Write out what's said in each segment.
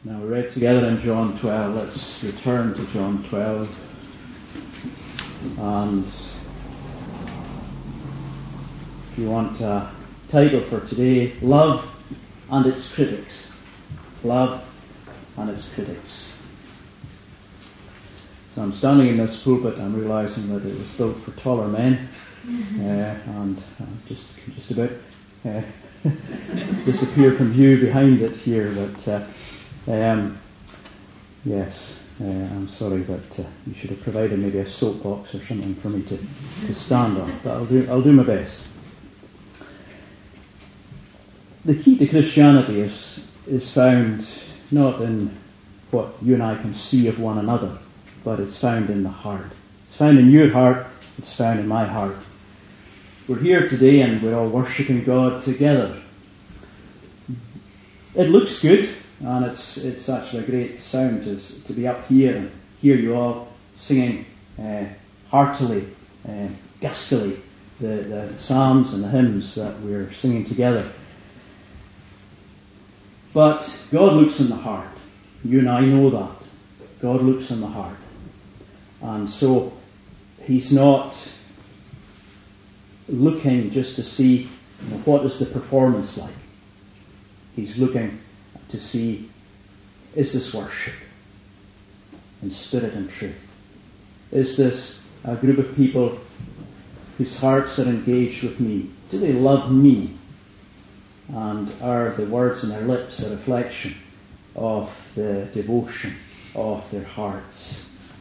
Now we read together in John 12. Let's return to John 12. And if you want a title for today, Love and Its Critics. Love and Its Critics. So I'm standing in this pulpit, I'm realising that it was built for taller men, and just about disappear from view behind it here, but yes, I'm sorry, but you should have provided maybe a soapbox or something for me to stand on, but I'll do my best. The key to Christianity is found not in what you and I can see of one another, but it's found in the heart. It's found in your heart, it's found in my heart. We're here today and we're all worshipping God together. It looks good, and it's actually a great sound to be up here and hear you all singing heartily, gustily, the psalms and the hymns that we're singing together. But God looks in the heart. You and I know that. God looks in the heart. And so He's not looking just to see what is the performance like. He's looking to see, is this worship in spirit and truth? Is this a group of people whose hearts are engaged with me? Do they love me? And are the words on their lips a reflection of the devotion of their hearts?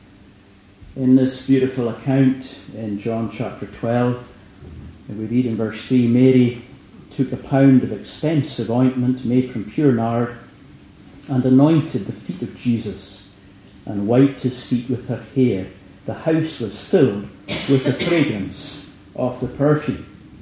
In this beautiful account in John chapter 12, we read in verse 3, Mary took a pound of expensive ointment made from pure nard and anointed the feet of Jesus and wiped his feet with her hair. The house was filled with the fragrance of the perfume.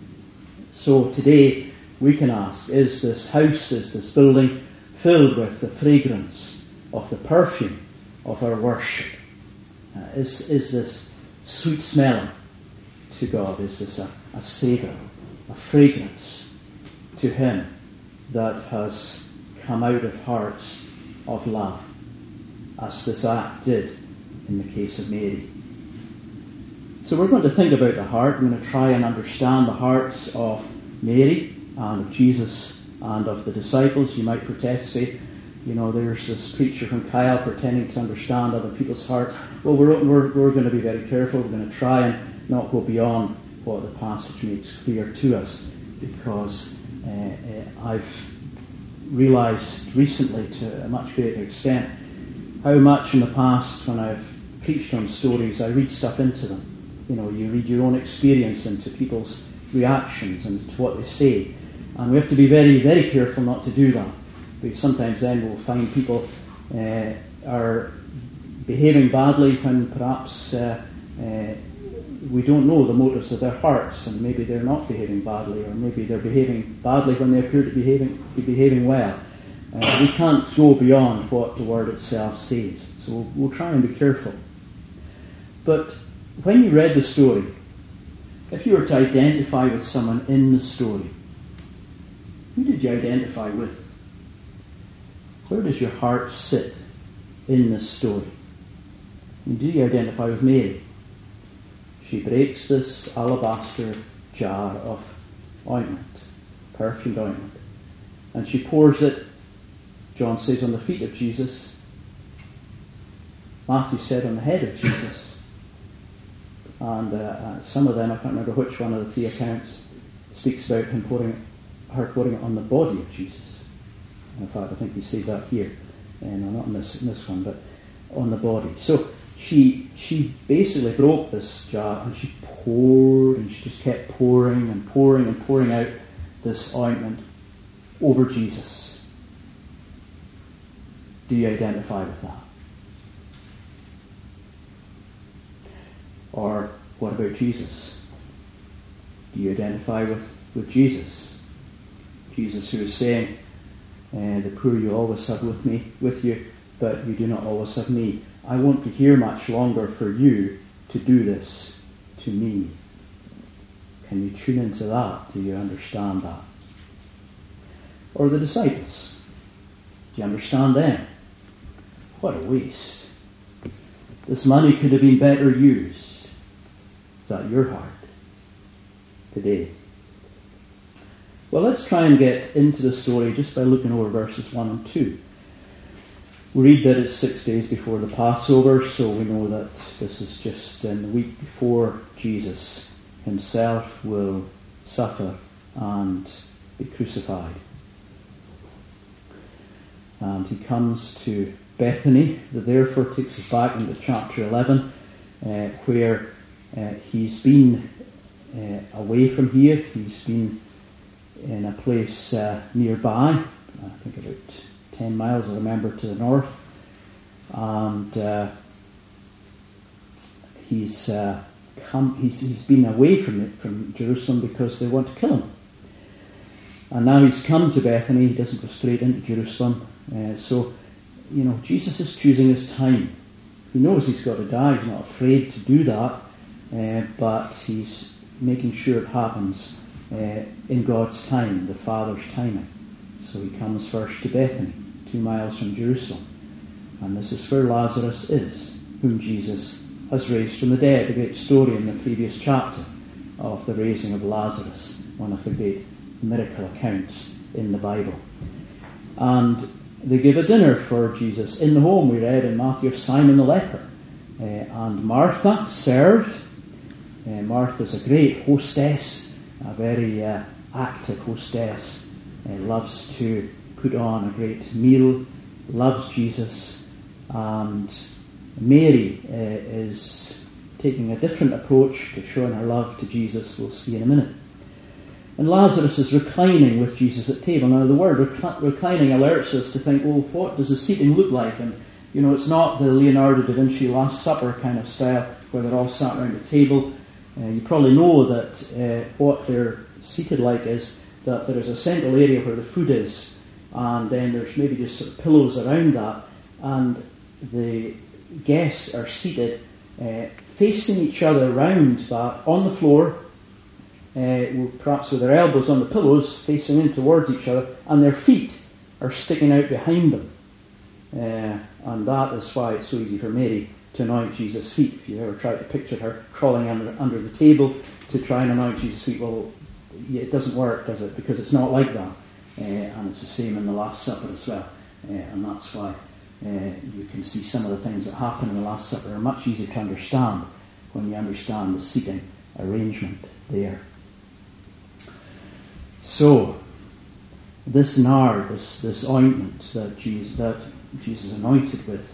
So today we can ask, is this house, is this building filled with the fragrance of the perfume of our worship? Is this sweet smelling to God? Is this a savour, a fragrance to Him that has come out of hearts of love, as this act did in the case of Mary? So we're going to think about the heart. We're going to try and understand the hearts of Mary and of Jesus and of the disciples. You might protest, say, there's this preacher from Kyle pretending to understand other people's hearts. Well, we're going to be very careful. We're going to try and not go beyond what the passage makes clear to us, because I've realised recently, to a much greater extent, how much in the past when I've preached on stories, I read stuff into them. You read your own experience into people's reactions and to what they say. And we have to be very, very careful not to do that. Because sometimes then we'll find people are behaving badly when perhaps we don't know the motives of their hearts, and maybe they're not behaving badly, or maybe they're behaving badly when they appear to be behaving well. We can't go beyond what the Word itself says. So we'll try and be careful. But when you read the story, if you were to identify with someone in the story, who did you identify with? Where does your heart sit in this story? And do you identify with Mary? She breaks this alabaster jar of ointment, perfumed ointment, and she pours it, John says, on the feet of Jesus. Matthew said on the head of Jesus. And some of them, I can't remember which one of the three accounts, speaks about her pouring it on the body of Jesus. In fact, I think he says that here. No, not in this one, but on the body. So she basically broke this jar, and she poured, and she just kept pouring and pouring and pouring out this ointment over Jesus. Do you identify with that? Or what about Jesus? Do you identify with Jesus? Jesus who is saying, the poor you always have with you, but you do not always have me. I won't be here much longer for you to do this to me. Can you tune into that? Do you understand that? Or the disciples? Do you understand them? what a waste. This money could have been better used. Is that your heart today? Well, let's try and get into the story just by looking over verses 1 and 2. We read that it's 6 days before the Passover, so we know that this is just in the week before Jesus himself will suffer and be crucified. And he comes to Bethany. That therefore takes us back into chapter 11, where he's been away from here. He's been in a place nearby, I think about 10 miles, I remember, to the north. And he's been away from Jerusalem because they want to kill him. And now he's come to Bethany. He doesn't go straight into Jerusalem. So Jesus is choosing his time. He knows he's got to die. He's not afraid to do that. But he's making sure it happens in God's time, the Father's timing. So he comes first to Bethany, 2 miles from Jerusalem. And this is where Lazarus is, whom Jesus has raised from the dead. A great story in the previous chapter of the raising of Lazarus, one of the great miracle accounts in the Bible. And they give a dinner for Jesus in the home. We read in Matthew of Simon the leper. And Martha served. Martha's a great hostess, a very active hostess. Loves to put on a great meal, loves Jesus. And Mary is taking a different approach to showing her love to Jesus. We'll see in a minute. And Lazarus is reclining with Jesus at table. Now, the word reclining alerts us to think, well, what does the seating look like? And, it's not the Leonardo da Vinci Last Supper kind of style where they're all sat around a table. You probably know that what they're seated like is that there is a central area where the food is, and then there's maybe just sort of pillows around that, and the guests are seated facing each other around that on the floor, perhaps with their elbows on the pillows, facing in towards each other, and their feet are sticking out behind them. And that is why it's so easy for Mary to anoint Jesus' feet. If you ever tried to picture her crawling under the table to try and anoint Jesus' feet, well, it doesn't work, does it? Because it's not like that. And it's the same in the Last Supper as well. And that's why you can see some of the things that happen in the Last Supper are much easier to understand when you understand the seating arrangement there. So, this nard, this ointment that Jesus anointed with,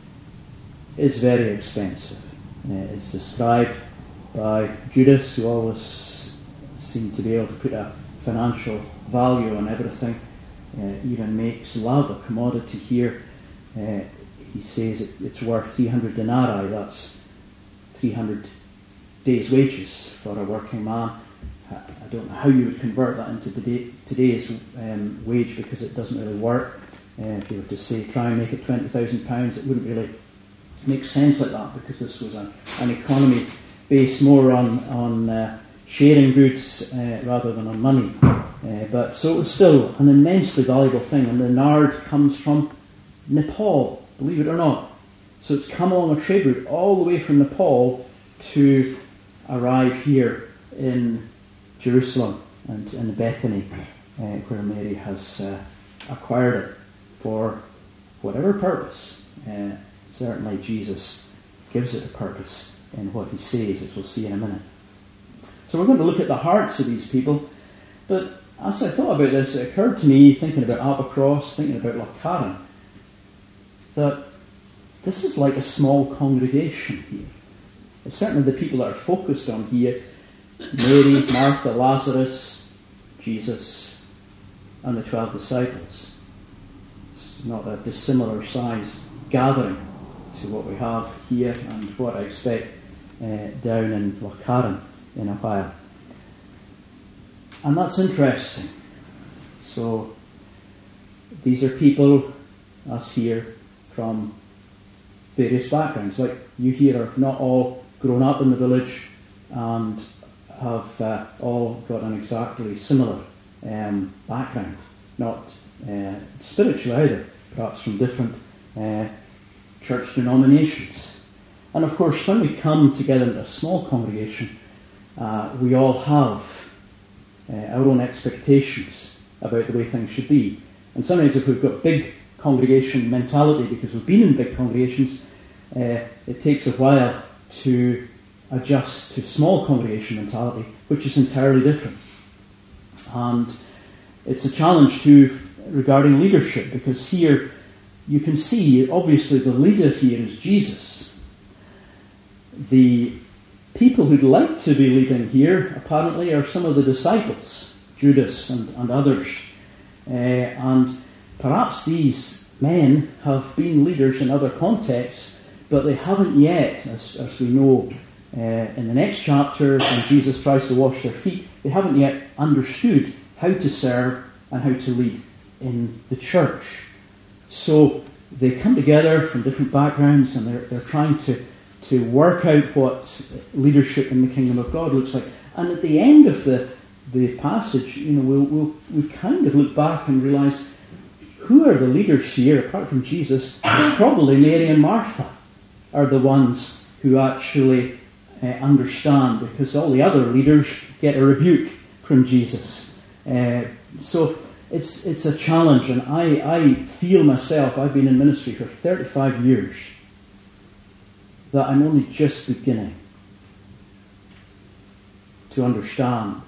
is very expensive. It's described by Judas, who always seemed to be able to put a financial value on everything, even makes love a commodity here. He says it's worth 300 denarii, that's 300 days' wages for a working man. I don't know how you would convert that into today's wage, because it doesn't really work. If you were to say, try and make it £20,000, it wouldn't really make sense like that, because this was an economy based more on sharing goods rather than on money. But so it was still an immensely valuable thing, and the nard comes from Nepal, believe it or not. So it's come along a trade route all the way from Nepal to arrive here in Jerusalem and in Bethany, where Mary has acquired it for whatever purpose. Certainly Jesus gives it a purpose in what he says, as we'll see in a minute. So we're going to look at the hearts of these people. But as I thought about this, it occurred to me, thinking about Abercross, thinking about Lochcarron, that this is like a small congregation here. It's certainly the people that are focused on here: Mary, Martha, Lazarus, Jesus, and the 12 disciples. It's not a dissimilar sized gathering to what we have here and what I expect down in Lochcarron in a while. And that's interesting. So these are people, us here, from various backgrounds. Like you here are not all grown up in the village and have all got an exactly similar background. Not spiritual either, perhaps from different church denominations. And of course, when we come together in a small congregation, we all have our own expectations about the way things should be. And sometimes if we've got big congregation mentality, because we've been in big congregations, it takes a while to adjust to small congregation mentality, which is entirely different. And it's a challenge too regarding leadership, because here you can see, obviously, the leader here is Jesus. The people who'd like to be leading here, apparently, are some of the disciples, Judas and others. And perhaps these men have been leaders in other contexts, but they haven't yet, as we know in the next chapter, when Jesus tries to wash their feet, they haven't yet understood how to serve and how to lead in the church. So they come together from different backgrounds, and they're trying to work out what leadership in the kingdom of God looks like. And at the end of the passage, we'll kind of look back and realise who are the leaders here, apart from Jesus. Probably Mary and Martha are the ones who actually understand, because all the other leaders get a rebuke from Jesus. So it's a challenge, and I feel myself, I've been in ministry for 35 years, that I'm only just beginning to understand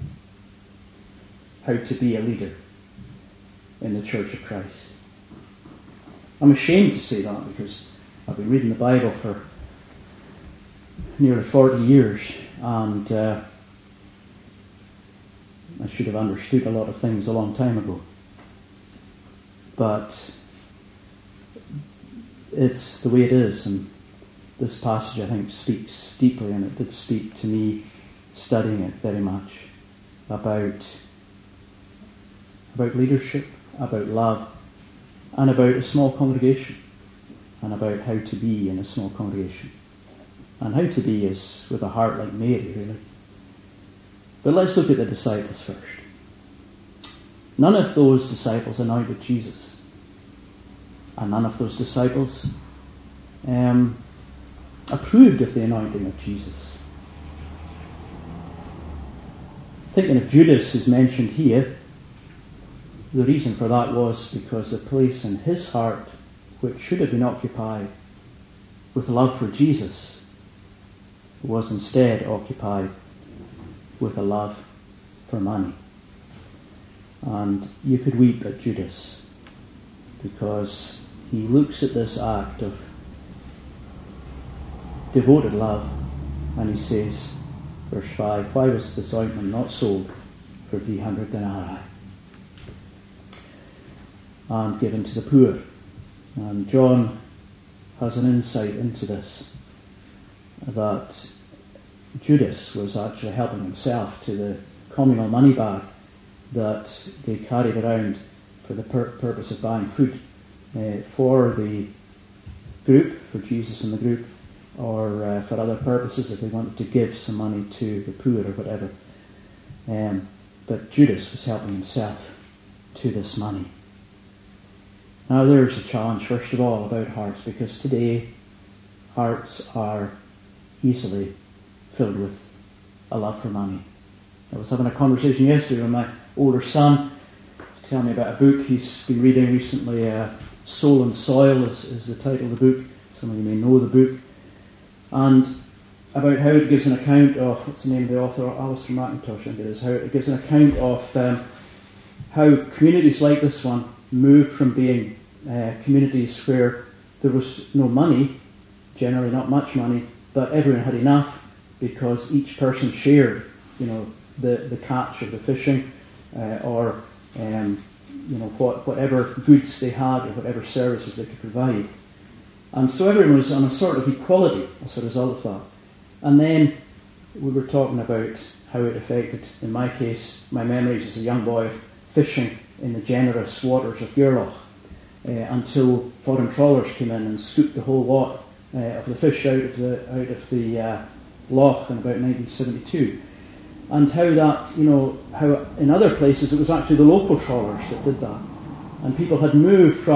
how to be a leader in the Church of Christ. I'm ashamed to say that, because I've been reading the Bible for nearly 40 years, and I should have understood a lot of things a long time ago. But it's the way it is, and this passage, I think, speaks deeply, and it did speak to me studying it very much, about leadership, about love, and about a small congregation, and about how to be in a small congregation. And how to be is with a heart like Mary, really. But let's look at the disciples first. None of those disciples anointed Jesus. And none of those disciples approved of the anointing of Jesus. Thinking of Judas, who's mentioned here, the reason for that was because the place in his heart, which should have been occupied with love for Jesus, was instead occupied with a love for money. And you could weep at Judas, because he looks at this act of devoted love, and he says, verse 5, "Why was this ointment not sold for 300 denarii and given to the poor?" And John has an insight into this, that Judas was actually helping himself to the communal money bag that they carried around for the purpose of buying food for the group, for Jesus and the group, or for other purposes, if they wanted to give some money to the poor or whatever. But Judas was helping himself to this money. Now there's a challenge, first of all, about hearts, because today hearts are easily filled with a love for money. I was having a conversation yesterday with my older son, telling me about a book he's been reading recently. Soul and Soil is the title of the book. Some of you may know the book. And about how it gives an account of, what's the name of the author? Alistair McIntosh, I think it is. How it gives an account of how communities like this one moved from being communities where there was no money, generally not much money, but everyone had enough because each person shared, the catch of the fishing, or whatever goods they had or whatever services they could provide. And so everyone was on a sort of equality as a result of that. And then we were talking about how it affected, in my case, my memories as a young boy of fishing in the generous waters of Gairloch, until foreign trawlers came in and scooped the whole lot of the fish out of the loch in about 1972. And how that, how in other places it was actually the local trawlers that did that. And people had moved from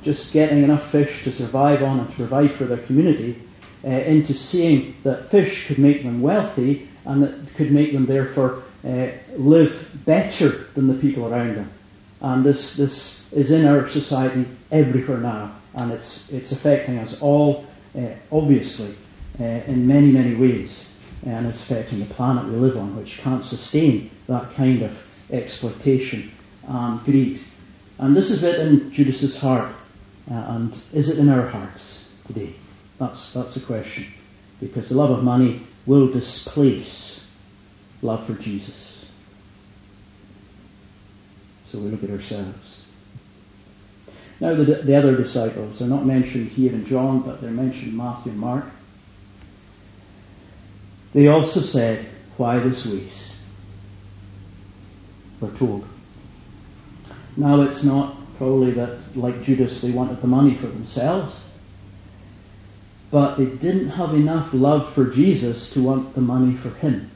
just getting enough fish to survive on and to provide for their community, into seeing that fish could make them wealthy and that could make them therefore live better than the people around them. And this is in our society everywhere now, and it's affecting us all, obviously, in many, many ways, and it's affecting the planet we live on, which can't sustain that kind of exploitation and greed. And this is it in Judas's heart, and is it in our hearts today? That's the question, because the love of money will displace love for Jesus. So we look at ourselves. Now the other disciples, they're not mentioned here in John, but they're mentioned in Matthew and Mark. They also said, "Why this waste?" We're told. Now it's not probably that, like Judas, they wanted the money for themselves, but they didn't have enough love for Jesus to want the money for him.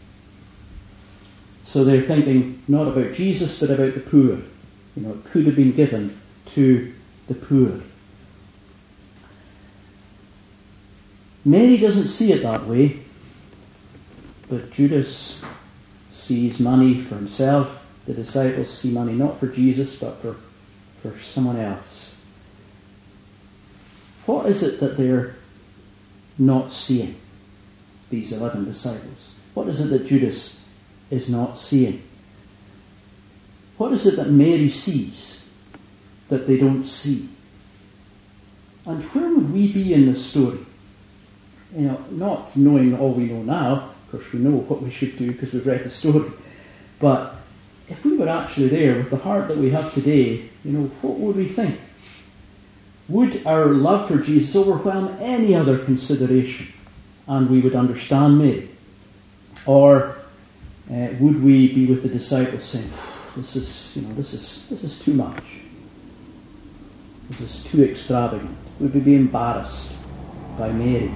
So they're thinking not about Jesus, but about the poor. It could have been given to the poor. Mary doesn't see it that way, but Judas sees money for himself. The disciples see money not for Jesus, but for someone else. What is it that they're not seeing, these 11 disciples? What is it that Judas is not seeing? What is it that Mary sees that they don't see? And where would we be in this story? Not knowing all we know now, of course we know what we should do because we've read the story, but if we were actually there with the heart that we have today, what would we think? Would our love for Jesus overwhelm any other consideration and we would understand Mary? Or would we be with the disciples saying, this is too much. This is too extravagant. Would we be embarrassed by Mary?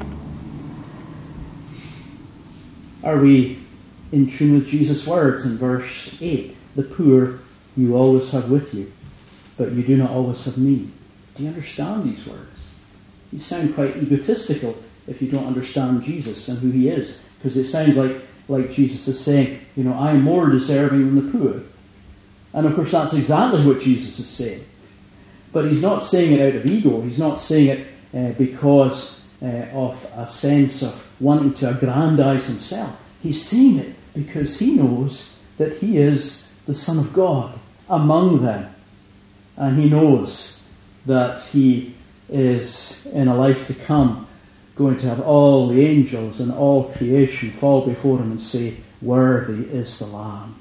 Are we in tune with Jesus' words in verse 8? The poor you always have with you, but you do not always have me. Do you understand these words? These sound quite egotistical if you don't understand Jesus and who he is, because it sounds like Jesus is saying, I am more deserving than the poor. And of course that's exactly what Jesus is saying. But he's not saying it out of ego. He's not saying it because of a sense of wanting to aggrandize himself. He's saying it because he knows that he is the Son of God among them. And he knows that he is, in a life to come, going to have all the angels and all creation fall before him and say, "Worthy is the Lamb."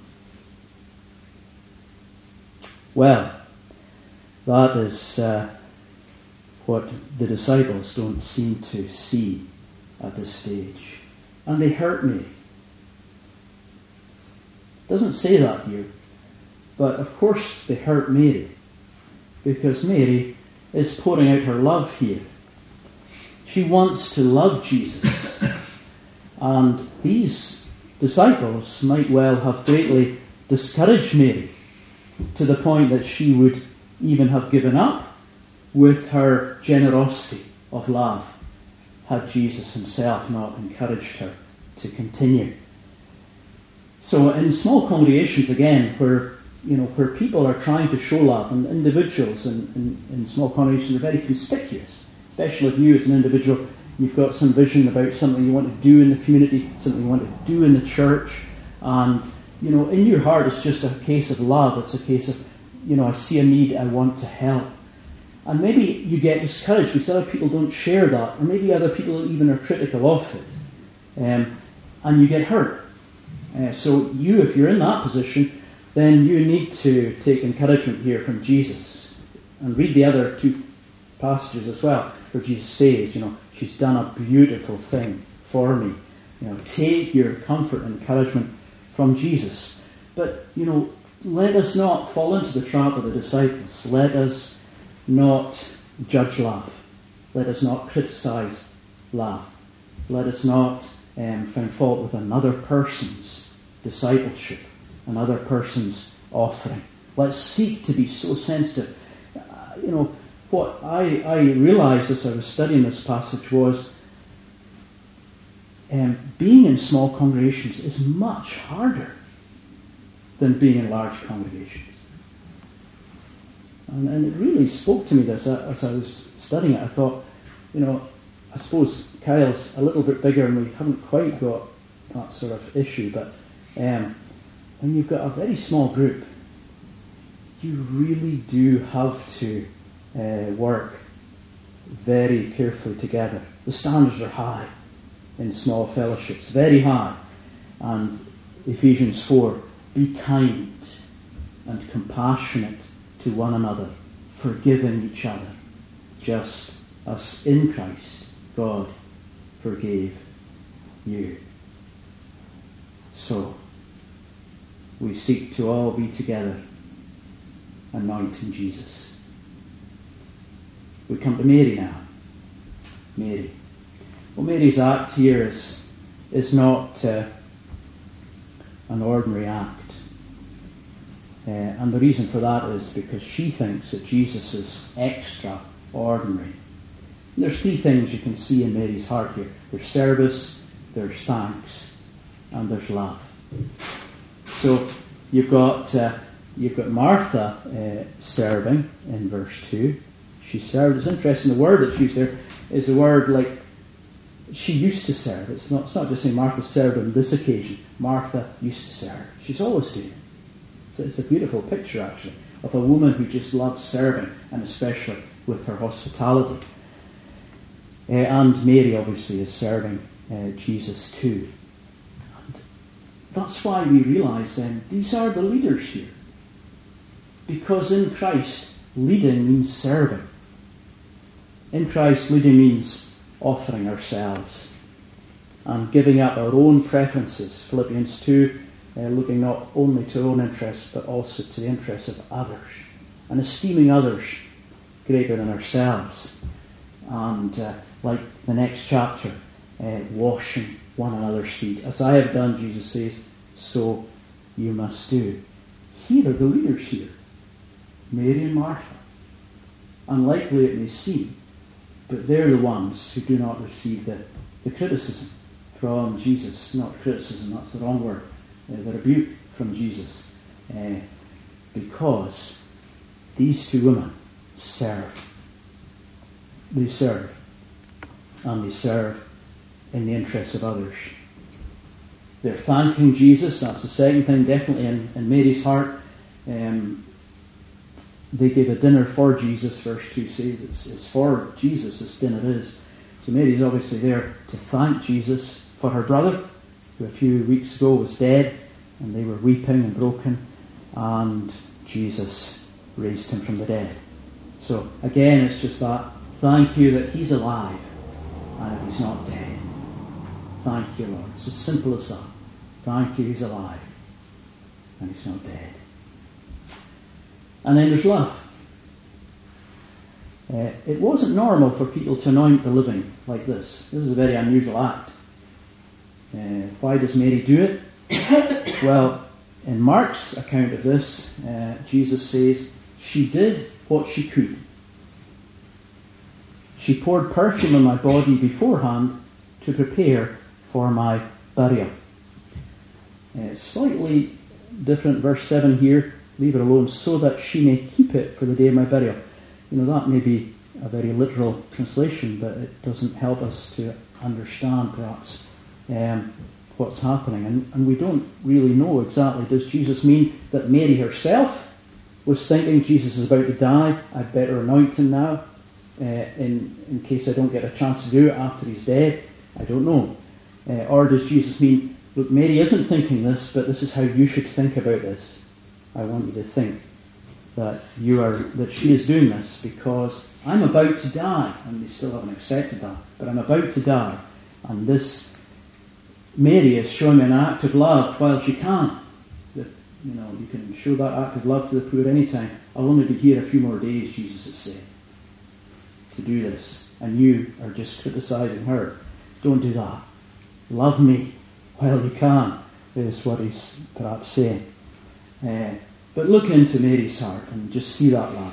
Well, that is what the disciples don't seem to see at this stage. And they hurt me. It doesn't say that here. But of course they hurt Mary, because Mary is pouring out her love here. She wants to love Jesus. And these disciples might well have greatly discouraged Mary to the point that she would even have given up with her generosity of love had Jesus himself not encouraged her to continue. So in small congregations, again, where people are trying to show love, and individuals in small congregations are very conspicuous, especially if you as an individual, you've got some vision about something you want to do in the community, something you want to do in the church, and in your heart it's just a case of love. It's a case of, I see a need, I want to help. And maybe you get discouraged because other people don't share that, or maybe other people even are critical of it, and you get hurt. So if you're in that position, then you need to take encouragement here from Jesus. And read the other two passages as well, where Jesus says, she's done a beautiful thing for me. Take your comfort and encouragement from Jesus. But, let us not fall into the trap of the disciples. Let us not judge love. Let us not criticize love. Let us not find fault with another person's discipleship, another person's offering. Let's seek to be so sensitive. what I realised as I was studying this passage was being in small congregations is much harder than being in large congregations. And it really spoke to me this as I was studying it. I thought, I suppose Kyle's a little bit bigger and we haven't quite got that sort of issue, but when you've got a very small group, you really do have to work very carefully together. The standards are high in small fellowships, very high. And Ephesians 4, be kind and compassionate to one another, forgiving each other, just as in Christ God forgave you. So, we seek to all be together, anointing Jesus. We come to Mary now. Mary. Well, Mary's act here is not an ordinary act. And the reason for that is because she thinks that Jesus is extraordinary. And there's three things you can see in Mary's heart here. There's service, there's thanks, and there's love. So you've got Martha serving in verse 2. She served. It's interesting, the word that's used there is the word like she used to serve. It's not just saying Martha served on this occasion. Martha used to serve. She's always doing it. It's a beautiful picture, actually, of a woman who just loves serving, and especially with her hospitality. And Mary, obviously, is serving Jesus too. And that's why we realise then these are the leaders here. Because in Christ, leading means serving. In Christ, leading means offering ourselves and giving up our own preferences. Philippians 2, looking not only to our own interests, but also to the interests of others, and esteeming others greater than ourselves. And like the next chapter, washing one another's feet. As I have done, Jesus says, so you must do. Here are the leaders here, Mary and Martha. Unlikely it may seem, but they're the ones who do not receive the criticism from Jesus. Not criticism, that's the wrong word. The rebuke from Jesus. Because these two women serve. They serve. And they serve in the interests of others. They're thanking Jesus. That's the second thing, definitely in Mary's heart. They gave a dinner for Jesus, verse 2 says. It's for Jesus, this dinner is. So Mary's obviously there to thank Jesus for her brother, who a few weeks ago was dead, and they were weeping and broken, and Jesus raised him from the dead. So again, it's just that, thank you that he's alive, and he's not dead. Thank you, Lord. It's as simple as that. Thank you, he's alive, and he's not dead. And then there's love. It wasn't normal for people to anoint the living like this. This is a very unusual act. Why does Mary do it? Well, in Mark's account of this, Jesus says, she did what she could. She poured perfume on my body beforehand to prepare for my burial. Slightly different verse 7 here. Leave it alone, so that she may keep it for the day of my burial. That may be a very literal translation, but it doesn't help us to understand, perhaps, what's happening. And we don't really know exactly. Does Jesus mean that Mary herself was thinking, Jesus is about to die, I'd better anoint him now, in case I don't get a chance to do it after he's dead? I don't know. Or does Jesus mean, look, Mary isn't thinking this, but this is how you should think about this. I want you to think that she is doing this because I'm about to die, and they still haven't accepted that, but I'm about to die, and this Mary is showing an act of love while she can. That you can show that act of love to the poor anytime. I'll only be here a few more days, Jesus is saying, to do this, and you are just criticising her. Don't do that. Love me while you can, is what he's perhaps saying. But look into Mary's heart and just see that love.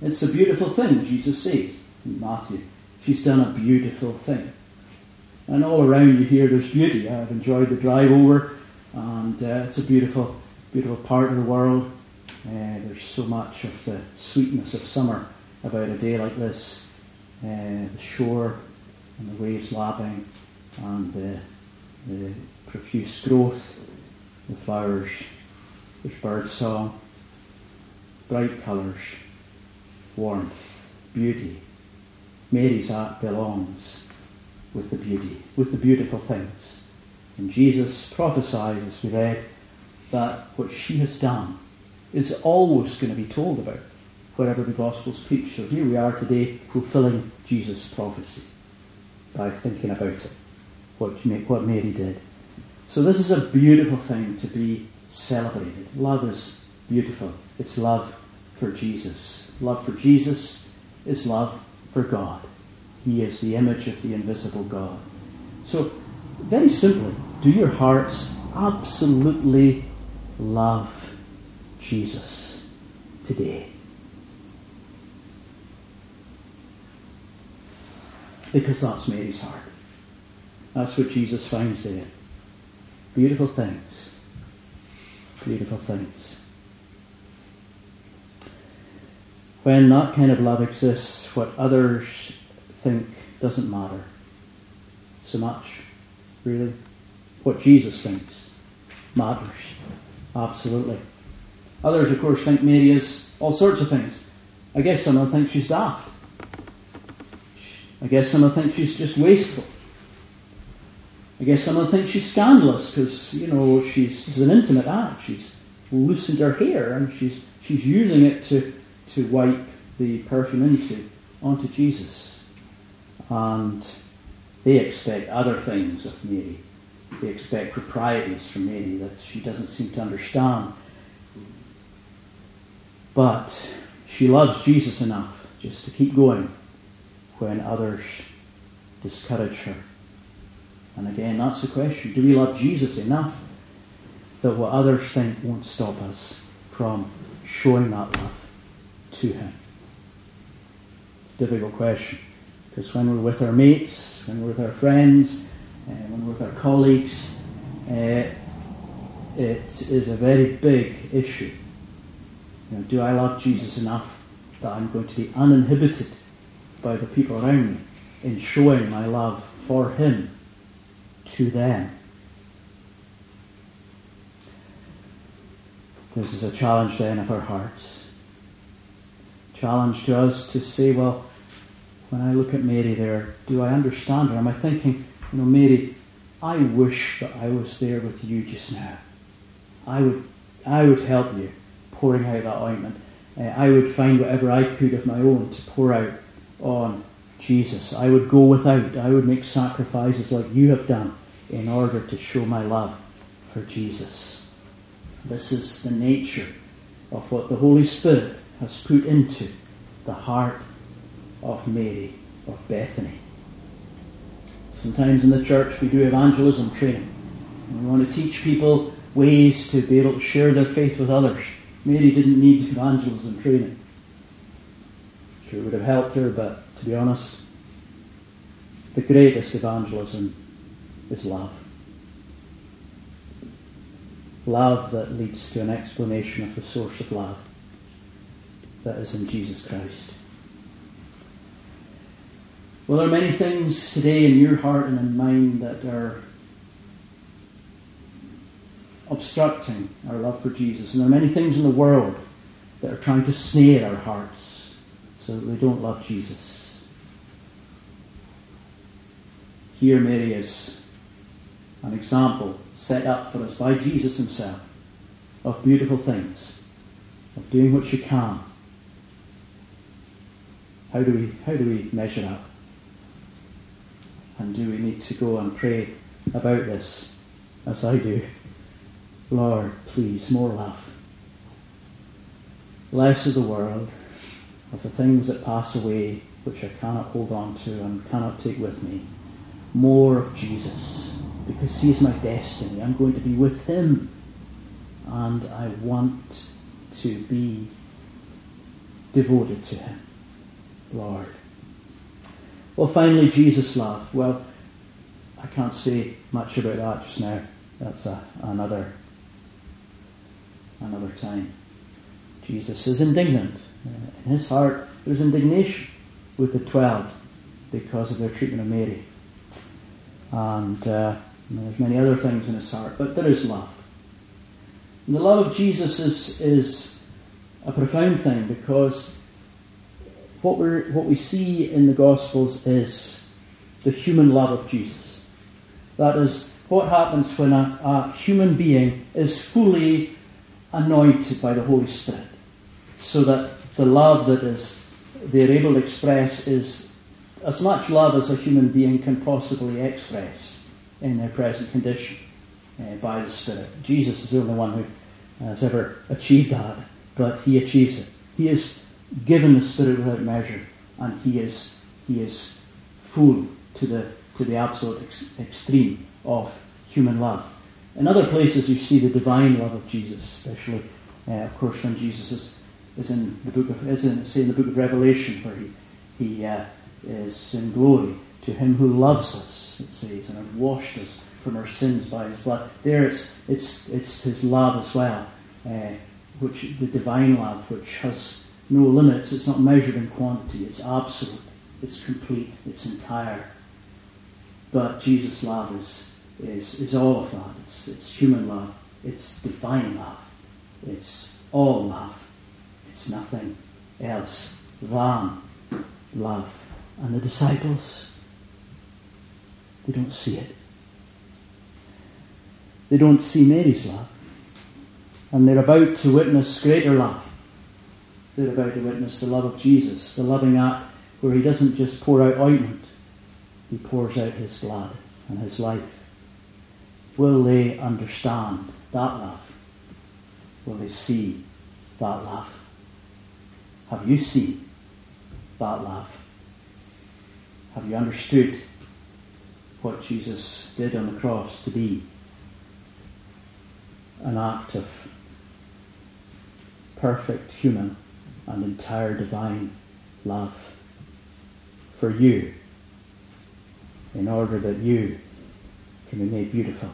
It's a beautiful thing, Jesus says in Matthew. She's done a beautiful thing. And all around you here there's beauty. I've enjoyed the drive over, and it's a beautiful, beautiful part of the world. There's so much of the sweetness of summer about a day like this. The shore and the waves lapping, and the profuse growth, the flowers, there's bird song, bright colours, warmth, beauty. Mary's heart belongs with the beauty, with the beautiful things. And Jesus prophesied, as we read, that what she has done is always going to be told about wherever the Gospels preach. So here we are today fulfilling Jesus' prophecy by thinking about it, what Mary did. So this is a beautiful thing to be celebrated. Love is beautiful. It's love for Jesus. Love for Jesus is love for God. He is the image of the invisible God. So, very simply, do your hearts absolutely love Jesus today? Because that's Mary's heart. That's what Jesus finds there. Beautiful things. Beautiful things. When that kind of love exists, what others think doesn't matter so much, really. What Jesus thinks matters. Absolutely. Others, of course, think Mary is all sorts of things. I guess some of them think she's daft. I guess some of them think she's just wasteful. I guess some of them think she's scandalous because, she's an intimate act. She's loosened her hair and she's using it to wipe the perfume onto Jesus. And they expect other things of Mary. They expect proprieties from Mary that she doesn't seem to understand. But she loves Jesus enough just to keep going when others discourage her. And again, that's the question. Do we love Jesus enough that what others think won't stop us from showing that love to him? It's a difficult question. Because when we're with our mates, when we're with our friends, when we're with our colleagues, it is a very big issue. Do I love Jesus enough that I'm going to be uninhibited by the people around me in showing my love for him to them? This is a challenge then of our hearts. Challenge to us to say, well, when I look at Mary there, do I understand her? Am I thinking, Mary, I wish that I was there with you just now. I would help you pouring out that ointment. I would find whatever I could of my own to pour out on Jesus. I would go without. I would make sacrifices like you have done in order to show my love for Jesus. This is the nature of what the Holy Spirit has put into the heart of Mary of Bethany. Sometimes in the church we do evangelism training. And we want to teach people ways to be able to share their faith with others. Mary didn't need evangelism training. Sure, it would have helped her, but to be honest, the greatest evangelism is love. Love that leads to an explanation of the source of love that is in Jesus Christ. Well, there are many things today in your heart and in mine that are obstructing our love for Jesus. And there are many things in the world that are trying to snare our hearts so that we don't love Jesus. Here Mary is an example set up for us by Jesus himself of beautiful things, of doing what you can. How do we measure up? And do we need to go and pray about this, as I do? Lord, please, more love. Less of the world, of the things that pass away, which I cannot hold on to and cannot take with me. More of Jesus, because he is my destiny. I'm going to be with him. And I want to be devoted to him. Lord. Well, finally, Jesus' love. Well, I can't say much about that just now. That's another time. Jesus is indignant. In his heart, there's indignation with the 12 because of their treatment of Mary. And there's many other things in his heart, but there is love. And the love of Jesus is a profound thing, because what we see in the Gospels is the human love of Jesus. That is what happens when a human being is fully anointed by the Holy Spirit, so that the love that they're able to express is as much love as a human being can possibly express in their present condition by the Spirit. Jesus is the only one who has ever achieved that, but he achieves it. He is given the Spirit without measure, and he is full to the absolute extreme of human love. In other places you see the divine love of Jesus, especially of course when Jesus is in the book of Revelation, where he is in glory. To him who loves us, it says, and has washed us from our sins by his blood. There it's his love as well, which the divine love, which has no limits. It's not measured in quantity. It's absolute. It's complete. It's entire. But Jesus' love is all of that. It's human love. It's divine love. It's all love. It's nothing else than love. And the disciples, they don't see it. They don't see Mary's love. And they're about to witness greater love. They're about to witness the love of Jesus, the loving act where he doesn't just pour out ointment, he pours out his blood and his life. Will they understand that love? Will they see that love? Have you seen that love? Have you understood what Jesus did on the cross to be an act of perfect human and entire divine love for you, in order that you can be made beautiful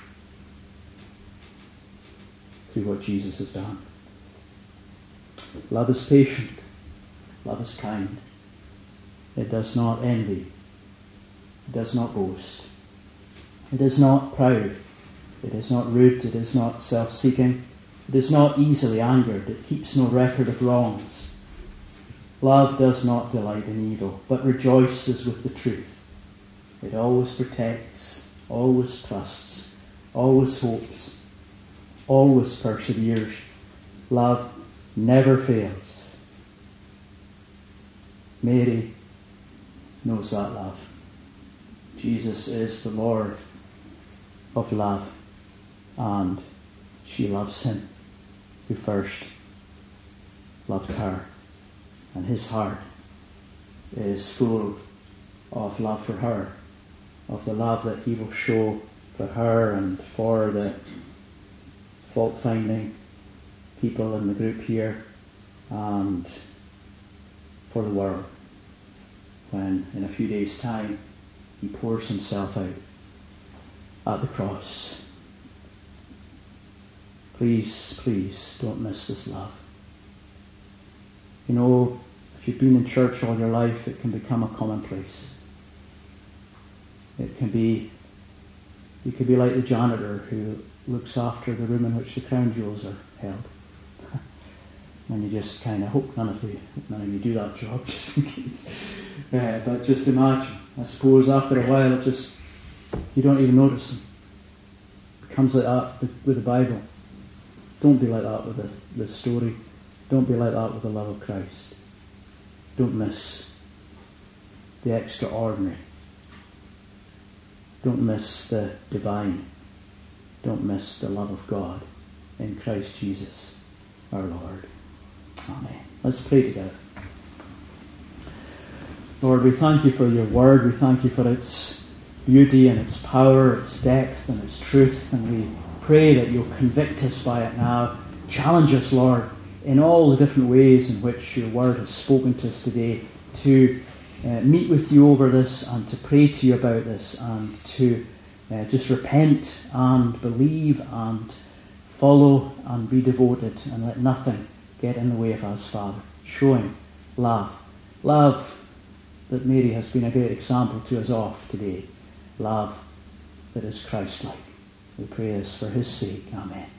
through what Jesus has done? Love is patient. Love is kind. It does not envy. It does not boast. It is not proud. It is not rude. It is not self-seeking. It is not easily angered. It keeps no record of wrongs. Love does not delight in evil, but rejoices with the truth. It always protects, always trusts, always hopes, always perseveres. Love never fails. Mary knows that love. Jesus is the Lord of love, and she loves him who first loved her. And his heart is full of love for her, of the love that he will show for her and for the fault-finding people in the group here, and for the world, when in a few days' time he pours himself out at the cross. Please, please don't miss this love. You know, if you've been in church all your life, it can become a commonplace. You could be like the janitor who looks after the room in which the crown jewels are held. And you just kind of hope none of you do that job, just in case. But just imagine, I suppose after a while, you don't even notice them. It becomes like that with the Bible. Don't be like that with the story. Don't be like that with the love of Christ. Don't miss the extraordinary. Don't miss the divine. Don't miss the love of God in Christ Jesus our Lord. Amen. Let's pray together. Lord, we thank you for your word. We thank you for its beauty and its power, its depth and its truth. And we pray that you'll convict us by it now. Challenge us, Lord, in all the different ways in which your word has spoken to us today, to meet with you over this and to pray to you about this and to just repent and believe and follow and be devoted and let nothing get in the way of us, Father. Showing love. Love that Mary has been a great example to us of today. Love that is Christ-like. We pray this for his sake. Amen.